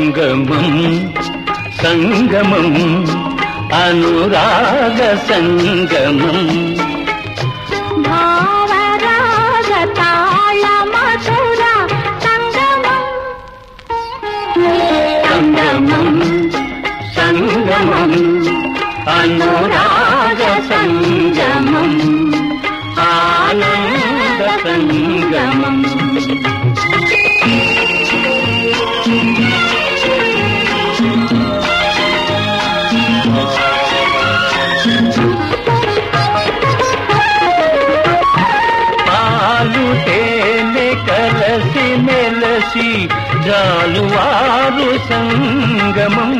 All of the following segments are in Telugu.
సంగమం సంగమం అనురాగ సంగమం భావరాగ తాళ మధుర సంగమం సంగమం సంగమం అనురాగ సంగమం ఆనంద సంగమం పాలు తేనె కలసి మెలసి జాలువారు సంగమం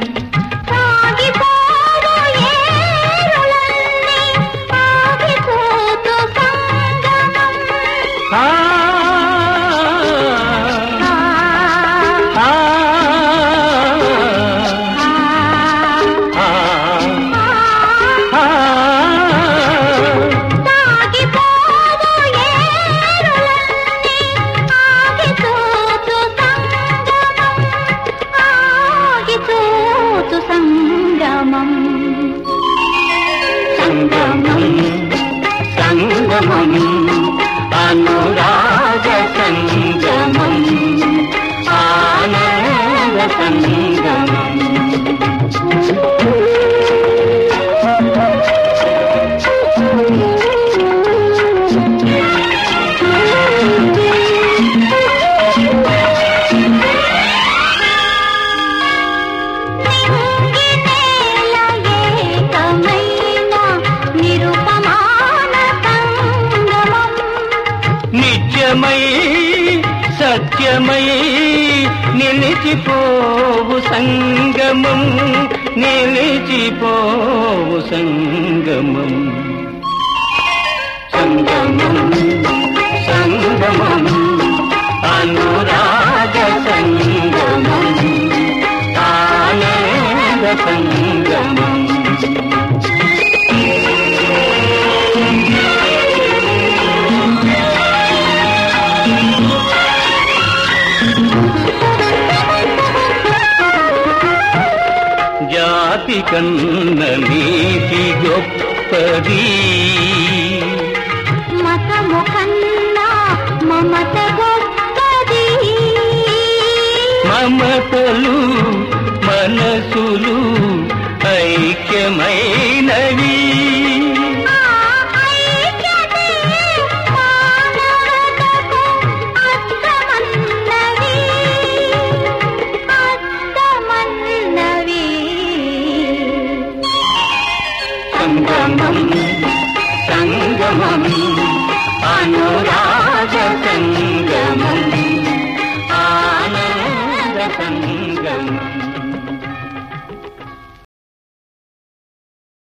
సాగిపోరు ఏరులన్నీ ఆగిపోతు సంగమం ఆ ఆ సంగమం సంగమం అనురాగ సంగమం ఆనంద సంగమం నిత్యమై సత్యమై నిలిచిపోవు సంగమం నిలిచిపోవు సంగమం సంగమం సంగమం అనురాగ సంగమం ఆనంద సంగమం జాతి కన్న నీతి గొప్పది మతము కన్నా మమత గొప్పది మమతలు మనసులు ఐక్యమైనవి సంగమం సంగమం అనురాగ సంగమం ఆనంద సంగమం